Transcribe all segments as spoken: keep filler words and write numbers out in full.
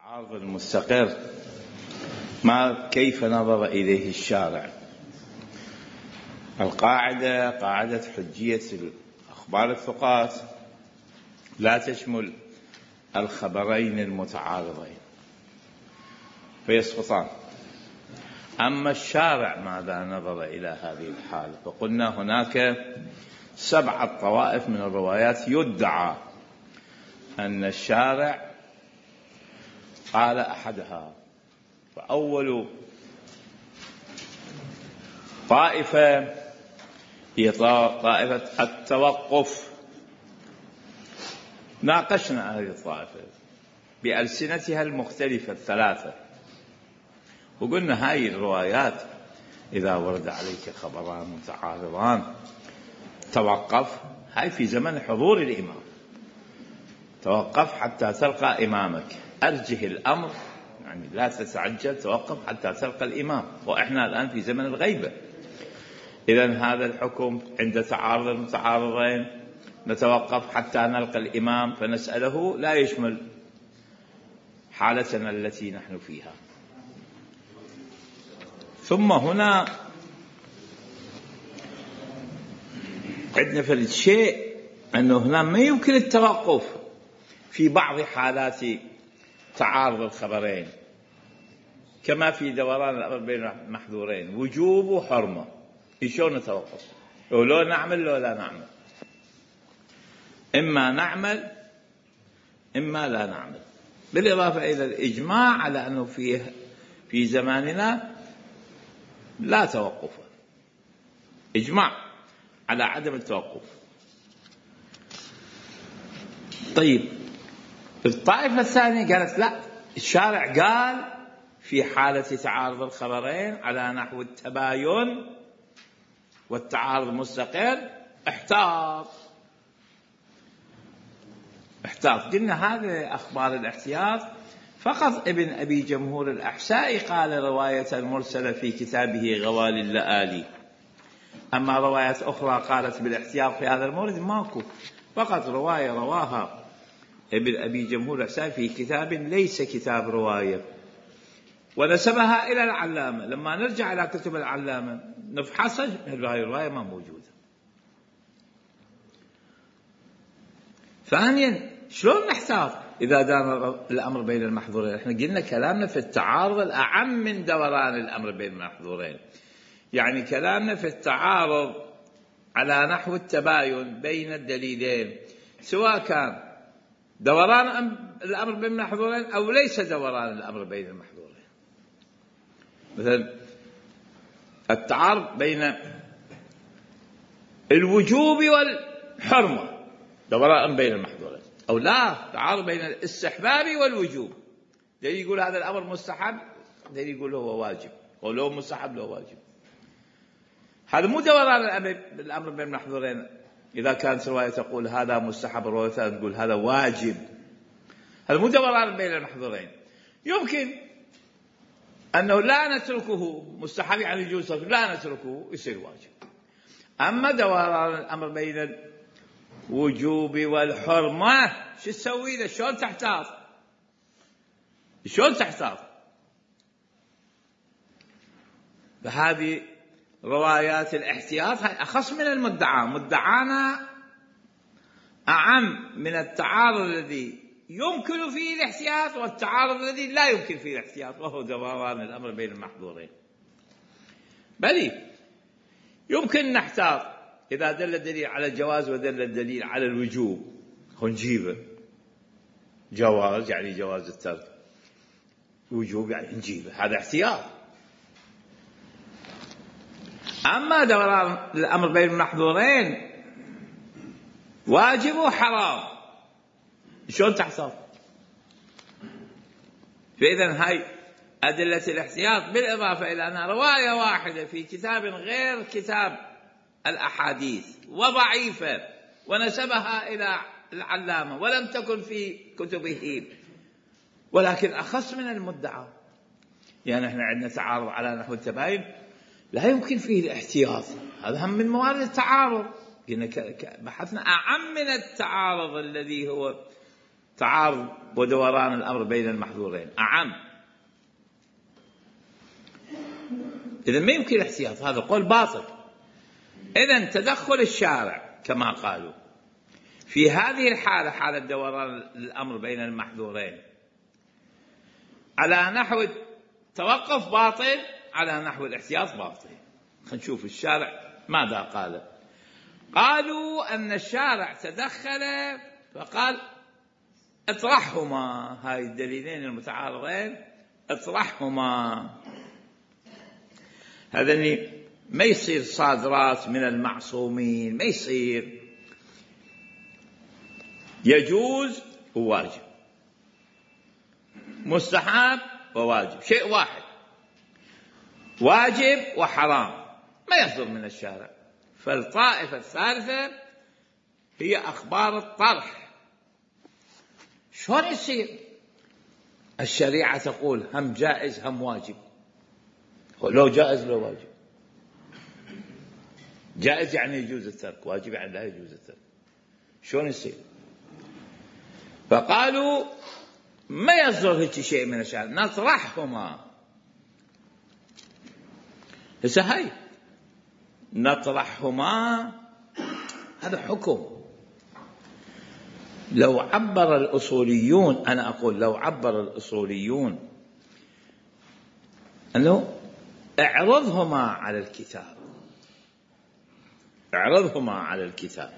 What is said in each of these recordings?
التعارض المستقر ما كيف نظر إليه الشارع. القاعدة قاعدة حجية الأخبار الثقات لا تشمل الخبرين المتعارضين فيسقطان. أما الشارع ماذا نظر إلى هذه الحالة؟ فقلنا هناك سبعة طوائف من الروايات يدعى أن الشارع قال أحدها. فأول طائفة هي طائفة التوقف. ناقشنا هذه الطائفة بألسنتها المختلفة الثلاثة وقلنا هاي الروايات إذا ورد عليك خبران متعارضان توقف. هاي في زمن حضور الإمام، توقف حتى تلقى إمامك، أرجه الأمر، يعني لا تتعجل، توقف حتى تلقى الإمام. وإحنا الآن في زمن الغيبة، إذن هذا الحكم عند تعارض المتعارضين نتوقف حتى نلقى الإمام فنسأله، لا يشمل حالتنا التي نحن فيها. ثم هنا عندنا فرد شيء أنه هنا ما يمكن التوقف في بعض حالات تعارض الخبرين، كما في دوران الأمر بين المحظورين وجوب وحرمة. شلون نتوقف؟ ولو نعمل لو لا نعمل، إما نعمل إما لا نعمل. بالإضافة إلى الإجماع على أنه فيه في زماننا لا توقف، إجماع على عدم التوقف. طيب الطائفة الثانية قالت لا، الشارع قال في حالة تعارض الخبرين على نحو التباين والتعارض المستقر احتاط احتاط. قلنا هذا أخبار الاحتياط فقط ابن أبي جمهور الأحسائي قال رواية المرسلة في كتابه غوالي اللآلي، أما روايات أخرى قالت بالاحتياط في هذا المورد ماكو. فقط رواية رواها ابن أبي جمهور الأحسائي في كتاب ليس كتاب رواية ونسبها إلى العلامة. لما نرجع إلى كتب العلامة نفحصها، هذه الرواية ما موجودة. ثانيا شلون نحتاط إذا دار الأمر بين المحظورين؟ احنا قلنا كلامنا في التعارض الأعم من دوران الأمر بين المحظورين، يعني كلامنا في التعارض على نحو التباين بين الدليلين، سواء كان دوران الأمر بين المحظورين أو ليس دوران الأمر بين المحظورين. مثلا التعارض بين الوجوب والحرمة دوران بين المحظورين، أو لا تعارض بين الاستحباب والوجوب، دليل يقول هذا الأمر مستحب، دليل يقول هو واجب، أو لو مستحب لو واجب. هذا مو دوران الأمر بين المحظورين. إذا كانت رواية تقول هذا مستحب، رواية تقول هذا واجب، هذا مو دوران بين المحظورين. يمكن أنه لا نتركه مستحب يعني يجوز، لا نتركه يصير واجب. أما دوران الأمر بين الوجوب والحرمة شو تسوي ذا؟ شلون تحتاط؟ شلون تحتاط؟ فهذه روايات الاحتياط هاي أخص من المدعى. مدعانا أعم من التعارض الذي يمكن فيه الاحتياط والتعارض الذي لا يمكن فيه الاحتياط، وهو دوران الأمر بين المحظورين. بل يمكن نحتاط إذا دل الدليل على الجواز ودل الدليل على الوجوب، نجيبه. جواز يعني جواز الترك، وجوب يعني نجيبه، هذا احتياط. أما دوران الأمر بين المحظورين واجب وحرام، شلون تحصل؟ فإذا هاي أدلة الاحتياط، بالإضافة إلى أن رواية واحدة في كتاب غير كتاب الأحاديث وضعيفة ونسبها إلى العلامة ولم تكن في كتبه، ولكن أخص من المدعى. يعني احنا عندنا تعارض على نحو التباين لا يمكن فيه الاحتياط، هذا هم من موارد التعارض. بحثنا أعم من التعارض الذي هو تعارض ودوران الأمر بين المحظورين أعم. إذن ما يمكن الاحتياط، هذا قول باطل. إذن تدخل الشارع كما قالوا في هذه الحالة، حالة دوران الأمر بين المحظورين، على نحو التوقف باطل، على نحو الاحتياط باطل. خلينا نشوف الشارع ماذا قال. قالوا أن الشارع تدخل فقال اطرحهما، هاي الدليلين المتعارضين اطرحهما. هذا اللي ما يصير صادرات من المعصومين، ما يصير. يجوز وواجب، مستحب وواجب، شيء واحد، واجب وحرام، ما يصدر من الشارع. فالطائفة الثالثة هي أخبار الطرح. شلون يصير؟ الشريعة تقول هم جائز هم واجب، لو جائز لو واجب. جائز يعني يجوز الترك، واجب يعني لا يجوز الترك. شلون يصير؟ فقالوا ما يصدر هيك شيء من الشارع، نطرحهما. هسه هاي نطرحهما هذا حكم. لو عبر الأصوليون، أنا أقول لو عبر الأصوليون أنه اعرضهما على الكتاب، اعرضهما على الكتاب،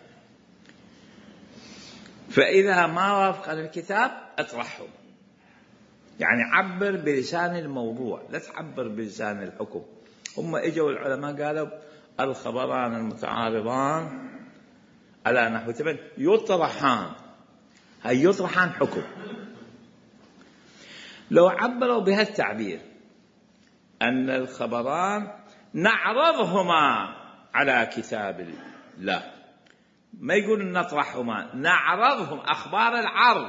فإذا ما وافق على الكتاب اطرحهم. يعني عبر بلسان الموضوع، لا تعبر بلسان الحكم. هم اجوا العلماء قالوا الخبران المتعارضان على نحو تبن يطرحان، هاي يطرحان حكم. لو عبروا بهالتعبير أن الخبران نعرضهما على كتاب الله، ما يقول نطرحهما، نعرضهم، أخبار العرض،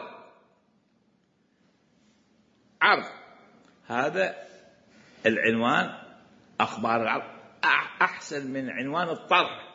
عرض، هذا العنوان أخبار العرض أحسن من عنوان الطرح.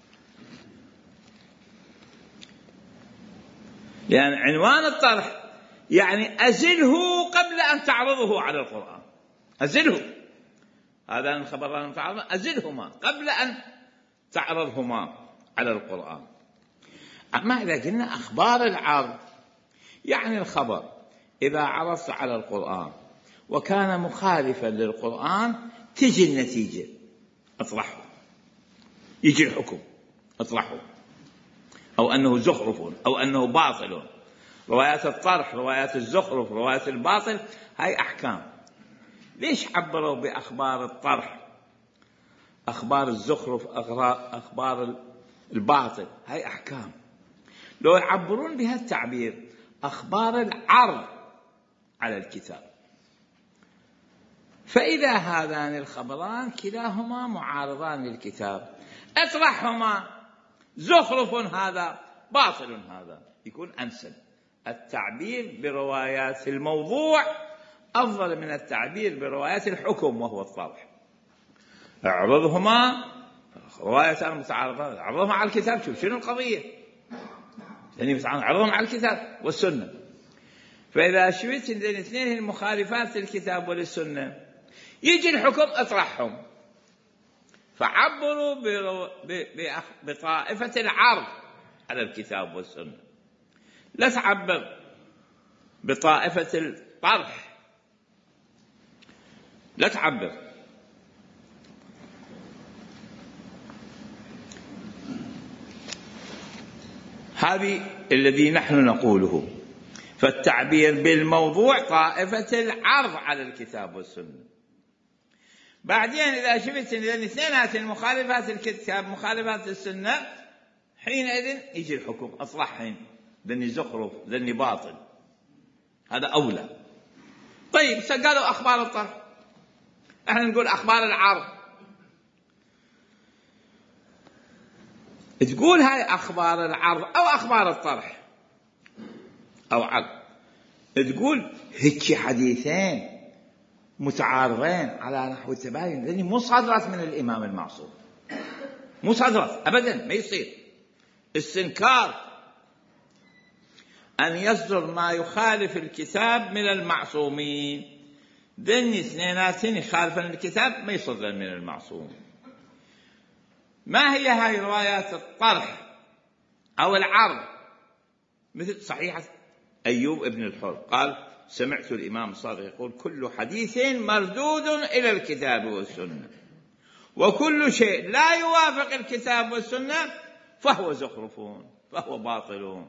لأن يعني عنوان الطرح يعني أزله قبل أن تعرضه على القرآن، أزله، هذا الخبران المتعارضان أزلهما قبل أن تعرضهما على القرآن. أما إذا قلنا أخبار العرض يعني الخبر إذا عرضت على القرآن وكان مخالفا للقرآن تجي النتيجة اطرحه، يجي الحكم اطرحه، أو أنه زخرف أو أنه باطل. روايات الطرح، روايات الزخرف، روايات الباطل، هاي أحكام. ليش عبروا بأخبار الطرح، أخبار الزخرف، أخبار الباطل؟ هاي أحكام. لو يعبرون بها التعبير أخبار العرض على الكتاب، فإذا هذان الخبران كلاهما معارضان للكتاب اطرحهما، زخرف هذا باطل هذا، يكون أنسب. التعبير بروايات الموضوع أفضل من التعبير بروايات الحكم وهو الطرح. اعرضهما، روايتان متعارضان، اعرضهما على الكتاب. شوف شنو القضية، يعني اعرضهما على الكتاب والسنة. فإذا شفت ان الاثنين المخالفات للكتاب وللسنة يجي الحكم اطرحهم. فعبروا بطائفة العرض على الكتاب والسنة، لا تعبر بطائفة الطرح، لا تعبر. هذه الذي نحن نقوله. فالتعبير بالموضوع طائفة العرض على الكتاب والسنة. بعدين إذا شفت أن الاثنين المخالفات الكتاب مخالفات السنة، حينئذ يجي الحكم أصلحهم، ذني زخرف ذني باطل، هذا أولى. طيب قالوا أخبار الطرح، احنا نقول أخبار العرض. تقول هاي أخبار العرض أو أخبار الطرح أو عرض، تقول هيك حديثين متعارضين على نحو التباين، لأني مو صادرات من الإمام المعصوم، مو صادرات أبدا، ما يصير استنكار. أن يصدر ما يخالف الكتاب من المعصومين. ذني اثنيناتين يخالفن الكتاب ما يصدر من المعصوم. ما هي هاي روايات الطرح أو العرض؟ مثل صحيحة أيوب ابن الحر قال سمعت الإمام الصادق يقول كل حديث مردود إلى الكتاب والسنة، وكل شيء لا يوافق الكتاب والسنة فهو زخرف فهو باطل.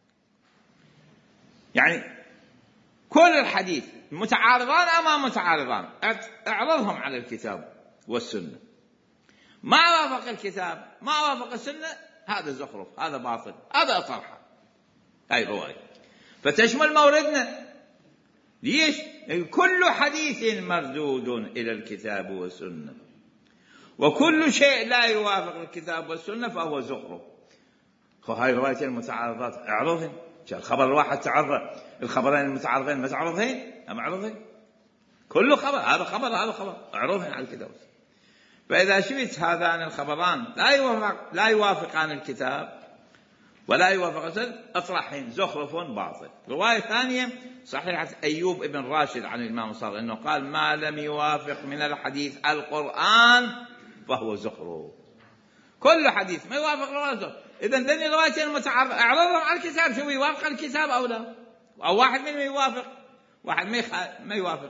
يعني كل الحديث متعارضان أمام متعارضان، اعرضهم على الكتاب والسنة، ما وافق الكتاب ما وافق السنة هذا زخرف هذا باطل هذا طرحة. هاي رواية فتشمل موردنا. ليش؟ كل حديث مردود إلى الكتاب والسنة، وكل شيء لا يوافق الكتاب والسنة فهو زخرف. هاي رواية المتعارضات اعرضهم. الخبر الواحد تعرض، الخبرين المتعارضين ما تعرضين أم اعرضين؟ كل خبر هذا خبر هذا خبر اعرضهم على الكتاب. فإذا شفت هذان الخبران لا يوافق لا يوافقان الكتاب ولا يوافق السنة اطرحهم زخرف باطل. رواية ثانية صحيحة أيوب ابن راشد عن الإمام الصادق أنه قال ما لم يوافق من الحديث القرآن فهو زخرف. كل حديث ما يوافق القرآن. إذن ذني روايتين المتعارض اعرضهم على الكتاب، شو يوافق الكتاب أو لا، أو واحد منهم يوافق واحد ما يوافق.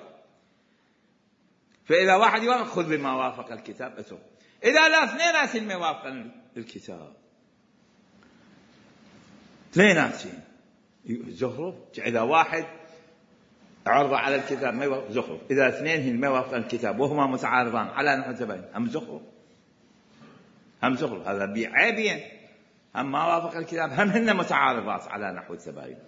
فإذا واحد يوافق خذ بما وافق الكتاب أتوب. إذا لا اثنيناتين ما يوافق الكتاب اثنيناتين زخرف. إذا واحد عرض على الكتاب ما يوافق زخرف، إذا اثنين ما يوافق الكتاب وهما متعارضان على نحو تباين هم زخرف هم زخرف. هذا بعيبين، هم ما وافق الكتاب هم هن متعارضات على نحو التباين.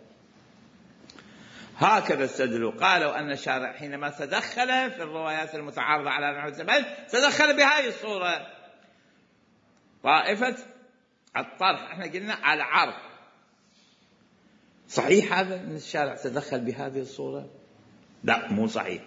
هكذا استدلوا. قالوا أن الشارع حينما تدخل في الروايات المتعارضة على نحو التباين تدخل بهذه الصورة. طائفة الطرح احنا قلنا على عرض. صحيح هذا أن الشارع تدخل بهذه الصورة؟ لا مو صحيح.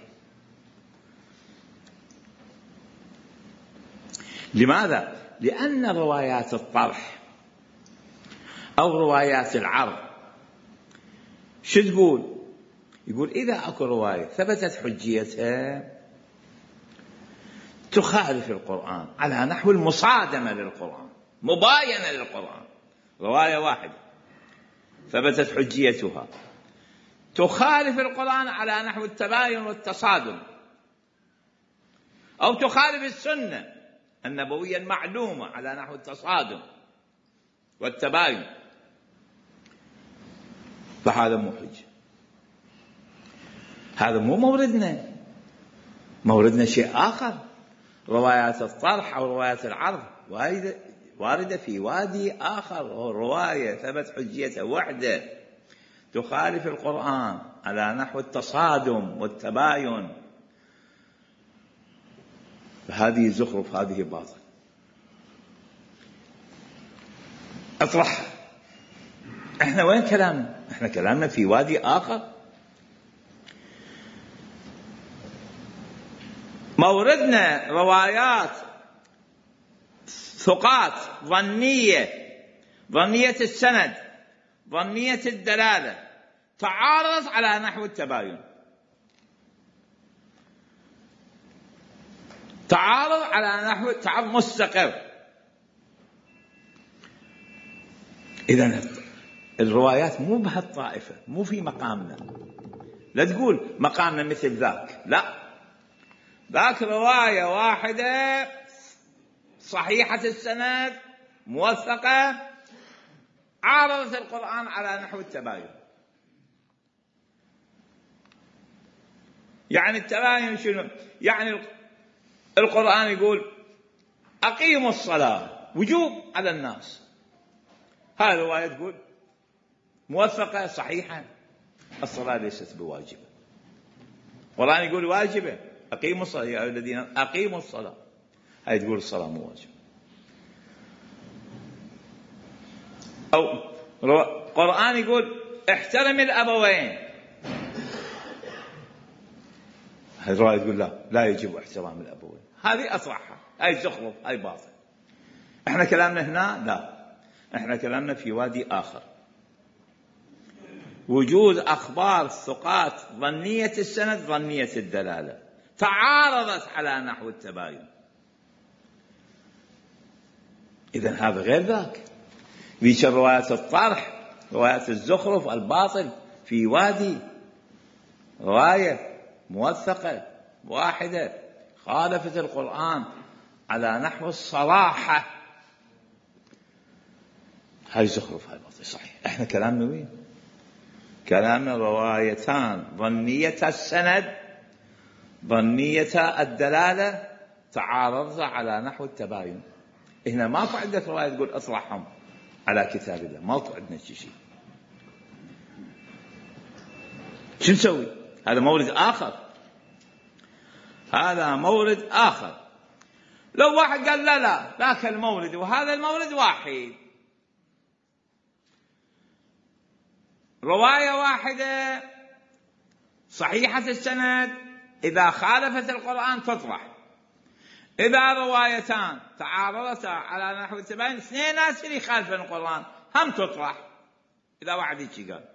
لماذا؟ لأن روايات الطرح أو روايات العرض شو تقول؟ يقول إذا أكو رواية ثبتت حجيتها تخالف القرآن على نحو المصادمة للقرآن مباينة للقرآن، رواية واحدة ثبتت حجيتها تخالف القرآن على نحو التباين والتصادم، أو تخالف السنة النبوية المعلومة على نحو التصادم والتباين، فهذا مو حجة. هذا مو موردنا. موردنا شيء آخر. روايات الطرح أو روايات العرض واردة في وادي آخر، رواية ثبت حجيتها وحده تخالف القرآن على نحو التصادم والتباين، فهذه زخرف هذه باطل. أطرحها. احنا وين كلامنا؟ احنا كلامنا في وادي آخر. موردنا روايات ثقات ظنية ظنية السند ظنية الدلالة تعارض على نحو التباين، تعارض على نحو تعارض مستقر. إذن الروايات مو بهالطائفة، مو في مقامنا. لا تقول مقامنا مثل ذاك، لا، ذاك رواية واحدة صحيحة السند موثقة عارضت القرآن على نحو التباين. يعني التباين شنو؟ يعني القرآن يقول أقيموا الصلاة وجوب على الناس، هذه الرواية تقول موثقة صحيحة الصلاة ليست بواجبة. القرآن يقول واجبة أقيموا الصلاة يا الذين أقيموا الصلاة، هاي تقول الصلاة مو واجبة. أو القرآن يقول احترم الأبوين، هاي الرواية تقول لا لا يجب احترام الأبوين. هذه أصحها، هاي زخرف، هاي باطل. احنا كلامنا هنا لا، احنا كلامنا في وادي آخر. وجود أخبار ثقات ظنية السند ظنية الدلالة تعارضت على نحو التباين. إذن هذا غير ذاك. ذيك روايات الطرح، روايات الزخرف الباطل في وادي، رواية موثقة واحدة خالفت القرآن على نحو الصراحة، هاي زخرف هاي باطل. صحيح احنا كلامنا وين؟ كلامنا روايتان ظنية السند ظنية الدلالة تعارضت على نحو التباين. هنا ماكو عندك رواية تقول اطلعهم على كتاب الله، ماكو عندنا شيء. شو نسوي؟ هذا مورد آخر، هذا مورد آخر. لو واحد قال لا لا ذاك المورد وهذا المورد واحد، رواية واحدة صحيحة السند إذا خالفت القرآن تطرح، إذا روايتان تعارضتا على نحو التباين اثنين ناس يخالفن القرآن هم تطرح. إذا واحد يجي قال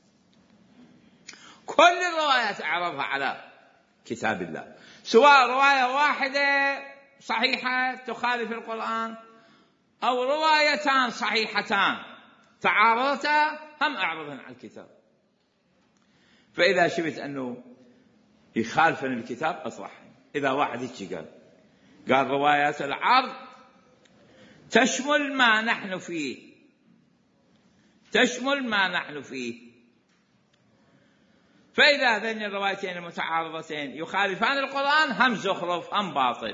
كل الروايات أعرضها على كتاب الله، سواء رواية واحدة صحيحة تخالف القرآن أو روايتان صحيحتان تعارضتا هم أعرضهن على الكتاب. فإذا شفت أنه يخالفن الكتاب أصلحهن. إذا واحد يجي قال قال روايات العرض تشمل ما نحن فيه، تشمل ما نحن فيه، فإذا هذين الروايتين المتعارضتين يخالفان القرآن هم زخرف هم باطل.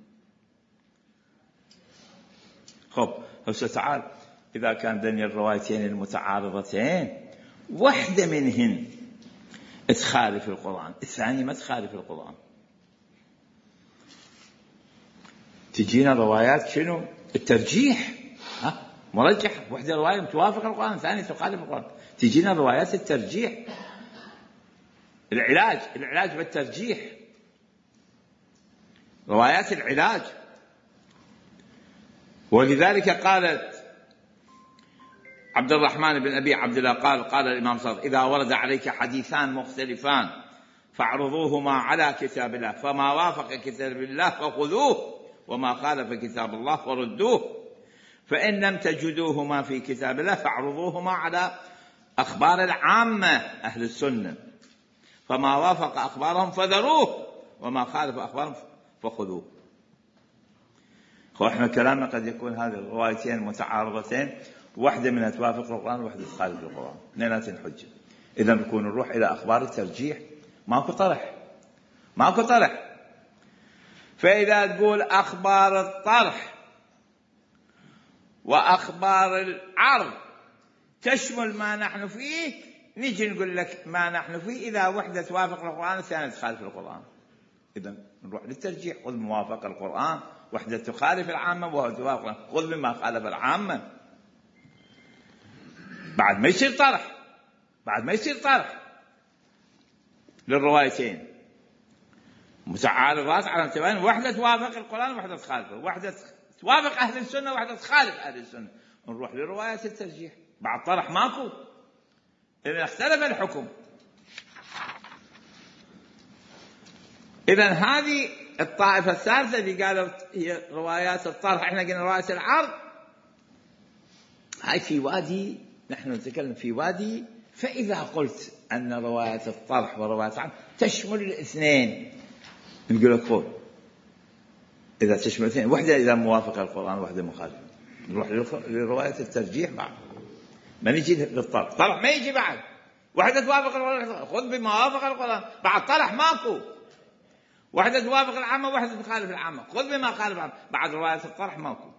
خب هسه تعال، إذا كان ذين الروايتين المتعارضتين واحدة منهن تخالف القرآن، الثانية ما تخالف القرآن، تجينا روايات شنو؟ الترجيح، ها مرجح، واحدة رواية توافق القرآن ثانية تخالف القرآن، تجينا روايات الترجيح. العلاج، العلاج بالترجيح، روايات العلاج. ولذلك قالت عبد الرحمن بن أبي عبد الله قال قال الإمام صادق إذا ورد عليك حديثان مختلفان فاعرضوهما على كتاب الله، فما وافق كتاب الله فخذوه وما خالف كتاب الله فردوه، فإن لم تجدوهما في كتاب الله فاعرضوهما على أخبار العامة أهل السنة، فما وافق أخبارهم فذروه وما خالف أخبارهم فخذوه. احنا كلامنا قد يكون هذه الروايتين متعارضتين، واحدة منها توافق القرآن وواحدة تخالف القرآن، اثنيناتين حجة. إذا نكون نروح إلى أخبار الترجيح، ماكو طرح، ماكو طرح. فإذا تقول أخبار الطرح وأخبار العرض تشمل ما نحن فيه، نيجي نقول لك ما نحن فيه إذا وحدة توافق القرآن الثانية تخالف القرآن. إذا نروح للترجيح، خذ موافق القرآن، وحدة تخالف العامة وهو توافق، خذ مما خالف العامة. بعد ما يصير طرح، بعد ما يصير طرح للروايتين متعارضات على التباين، وحدة توافق القرآن وحدة تخالفه، وحدة توافق أهل السنة وحدة تخالف أهل السنة، نروح لروايات الترجيح. بعد طرح ماكو، إذا اختلف الحكم. إذا هذه الطائفة الثالثة اللي قالوا هي روايات الطرح، احنا قلنا روايات العرض، هاي في وادي، نحن نتكلم في وادي. فإذا قلت أن روايات الطرح وروايات العرض تشمل الاثنين، نقول لك خذ. إذا تشمل الاثنين، واحدة إذا موافقة القرآن واحدة مخالفة، نروح لرواية الترجيح بعد، ما نجي للطرح. طرح ما يجي بعد، واحدة توافق القرآن خذ بما وافق القرآن، بعد طرح ماكو. واحدة توافق العامة واحدة تخالف العامة، خذ بما خالف العامة، بعد رواية الطرح ماكو.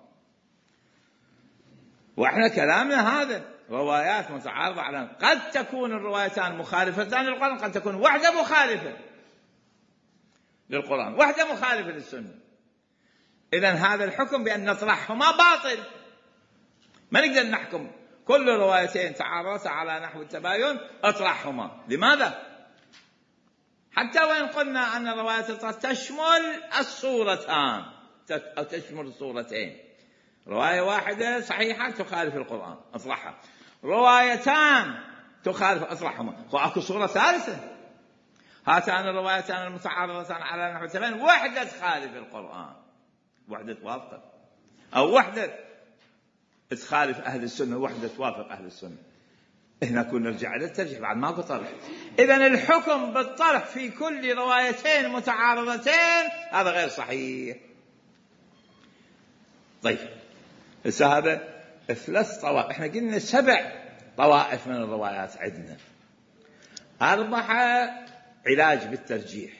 واحنا كلامنا هذا روايات متعارضة على، قد تكون الروايتان مخالفتان للقرآن، قد تكون واحدة مخالفة للقرآن واحدة مخالفة للسنة. إذن هذا الحكم بأن نطرحهما باطل، ما نقدر نحكم كل روايتين تعارضتا على نحو التباين اطرحهما. لماذا؟ حتى وإن قلنا أن رواية الطرح تشمل الصورتان أو تشمل الصورتين، رواية واحدة صحيحة تخالف القرآن أطرحها، روايتان تخالف أصلحهما. وأكو صورة ثالثة، هاتان الروايتان المتعارضتان على نحو التباين وحدة تخالف القرآن، وحدة توافق، أو وحدة تخالف أهل السنة، وحدة توافق أهل السنة. هنا كنا نرجع إلى الترجيح، بعد ماكو طرح. إذن الحكم بالطرح في كل روايتين متعارضتين هذا غير صحيح. طيب هسه هذا ثلاث طوائف، احنا قلنا سبع طوائف من الروايات عندنا، أربعة علاج بالترجيح،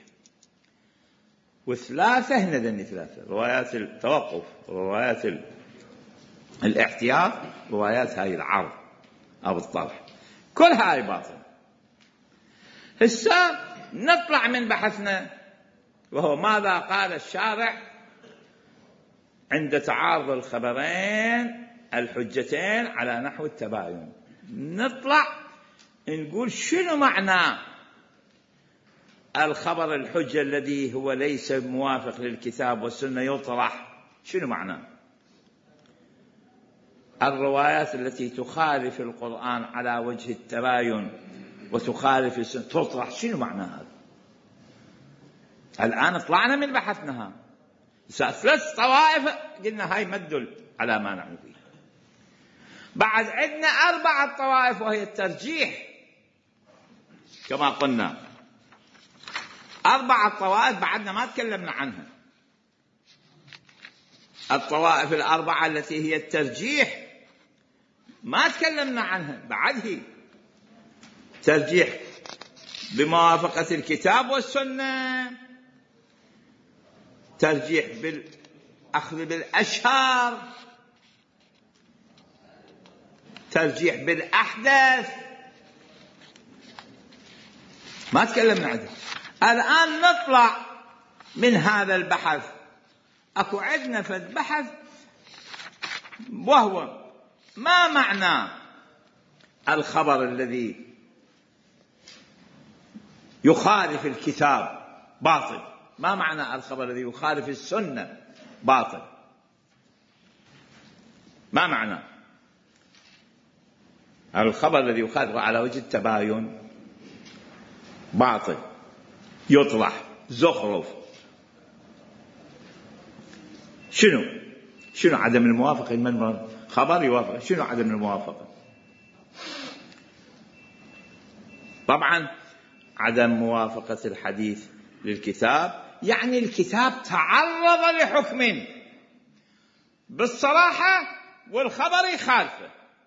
وثلاثة هنا ذني ثلاثة روايات التوقف، روايات الاحتياط، روايات هاي العرض أو الطرح، كل هاي باطل. هسه نطلع من بحثنا، وهو ماذا قال الشارع عند تعارض الخبرين الحجتين على نحو التباين. نطلع نقول شنو معنى الخبر الحجة الذي هو ليس موافق للكتاب والسنة يطرح، شنو معنى الروايات التي تخالف القرآن على وجه التباين وتخالف السنة تطرح، شنو معنى هذا؟ الآن طلعنا من بحثنا، ثلاث طوائف قلنا هاي ما تدل على ما نحن فيه. بعد عندنا أربعة طوائف وهي الترجيح، كما قلنا أربعة طوائف بعدنا ما تكلمنا عنها. الطوائف الأربعة التي هي الترجيح ما تكلمنا عنها، بعد هي ترجيح بموافقة الكتاب والسنة، ترجيح بالأخذ بالأشهر، ترجيح بالأحدث، ما تكلمنا عنه. الآن نطلع من هذا البحث، أكو عندنا فد بحث وهو ما معنى الخبر الذي يخالف الكتاب باطل، ما معنى الخبر الذي يخالف السنة باطل، ما معنى الخبر الذي يخالف على وجه التباين باطل، يطرح، زخرف، شنو شنو عدم الموافقة؟ من خبر يوافق، شنو عدم الموافقة؟ طبعا عدم موافقة الحديث للكتاب يعني الكتاب تعرض لحكم بالصراحة والخبر يخالفه،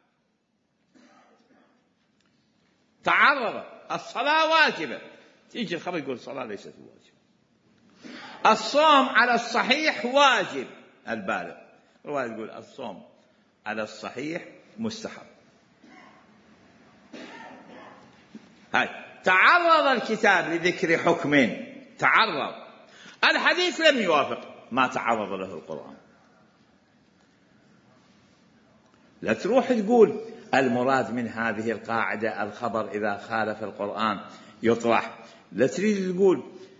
تعرض. الصلاة واجبة، تيجي الخبر يقول الصلاة ليست واجبة. الصوم على الصحيح واجب، البالغ رواية يقول الصوم على الصحيح مستحب. هاي تعرض الكتاب لذكر حكم، تعرض. الحديث لم يوافق ما تعرض له القرآن. لا تروح تقول المراد من هذه القاعدة الخبر إذا خالف القرآن يطرح، لا تريد تقول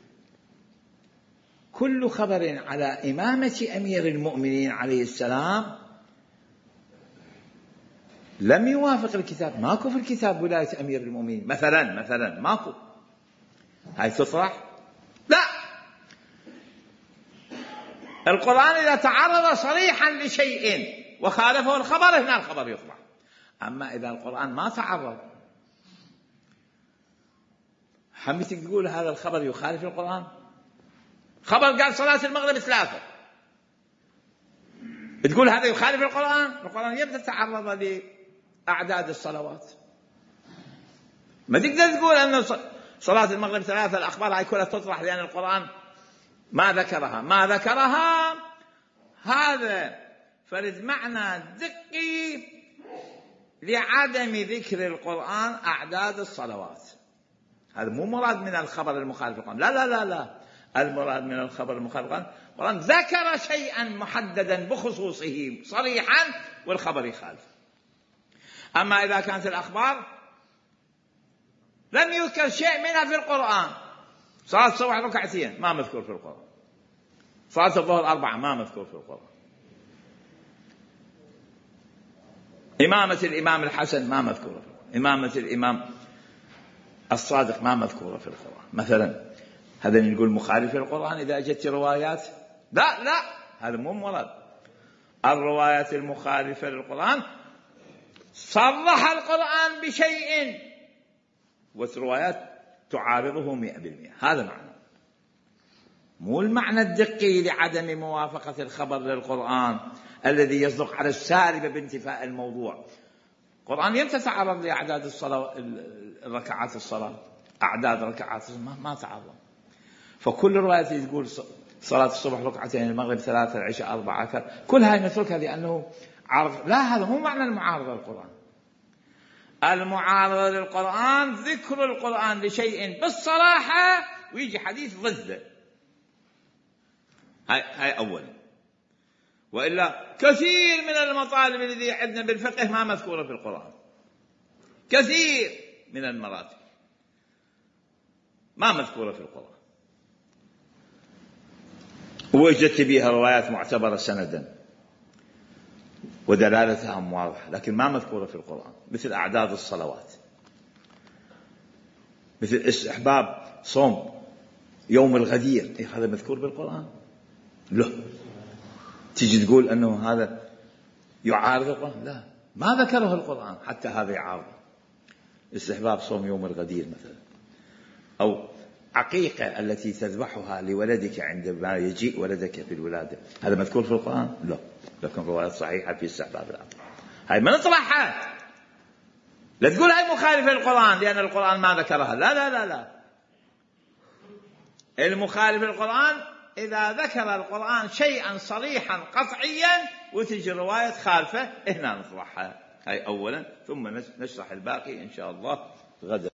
كل خبر على إمامة أمير المؤمنين عليه السلام لم يوافق الكتاب، ماكو في الكتاب ولاية أمير المؤمنين مثلا مثلا ماكو، هاي تطرح؟ لا، القرآن إذا تعرض صريحا لشيء وخالفه الخبر هنا الخبر يطرح. أما إذا القرآن ما تعرض، حميتك تقول هذا الخبر يخالف القرآن، خبر قال صلاة المغرب ثلاثة، تقول هذا يخالف القرآن. القرآن يبدأ تعرض لأعداد الصلوات، ما تقدر تقول أن صلاة المغرب ثلاثة الأخبار هاي كلها تطرح لأن القرآن ما ذكرها ما ذكرها هذا فرد معنى دقي لعدم ذكر القرآن أعداد الصلوات. هذا مو مراد من الخبر المخالف للقرآن، لا لا لا لا، المراد من الخبر المخالف للقرآن القرآن ذكر شيئا محددا بخصوصه صريحا والخبر يخالف. أما إذا كانت الأخبار لم يذكر شيء منها في القرآن، صلاة الصبح ركعتين ما مذكور في القرآن، صلاة الظهر أربعة ما مذكور في القرآن، إمامة الإمام الحسن ما مذكور في القرآن، إمامة الإمام الصادق ما مذكورة في القرآن مثلا. هذا نقول مخالف للقرآن إذا أجت روايات؟ لا لا، هذا مو مراد. الروايات المخالفة للقرآن صرح القرآن بشيء والروايات تعارضه مئة بالمئة، هذا معنى. مو المعنى الدقي لعدم موافقة الخبر للقرآن الذي يصدق على السالب بانتفاء الموضوع. القرآن يمتى تعرض لأعداد الصلاة، الركعات الصلاة، أعداد ركعات الصلاة ما تعرض. فكل الروايات اللي تقول صلاة الصبح ركعتين، المغرب ثلاثة، العشاء أربعة، كل هاي نتركها لأنه عارض. لا، هذا مو معنى المعارضة للقرآن. المعارضة للقرآن ذكر القرآن لشيء بالصراحة ويجي حديث ضده. هاي هاي أولا. وإلا كثير من المطالب التي عندنا بالفقه ما مذكورة في القرآن، كثير من المراتب ما مذكورة في القرآن، ووجدت بها روايات معتبرة سندا ودلالتها واضحة، لكن ما مذكورة في القرآن، مثل أعداد الصلوات، مثل استحباب صوم يوم الغدير. إيه هذا مذكور بالقرآن؟ لا. تيجي تقول أنه هذا يعارض القرآن؟ لا، ما ذكره القرآن حتى هذا يعارض. استحباب صوم يوم الغدير مثلا، أو عقيقة التي تذبحها لولدك عندما يجيء ولدك في الولادة، هذا مذكور في القرآن؟ لا، لكن روايات صحيحة في استحباب العقيقة. هاي من اطلاحات. لا تقول هاي مخالفة للقرآن لأن القرآن ما ذكرها. لا لا لا لا، المخالف للقرآن إذا ذكر القرآن شيئا صريحا قطعيا وتجي رواية خالفة، هنا نطرحها. هاي أولا، ثم نشرح الباقي إن شاء الله غدا.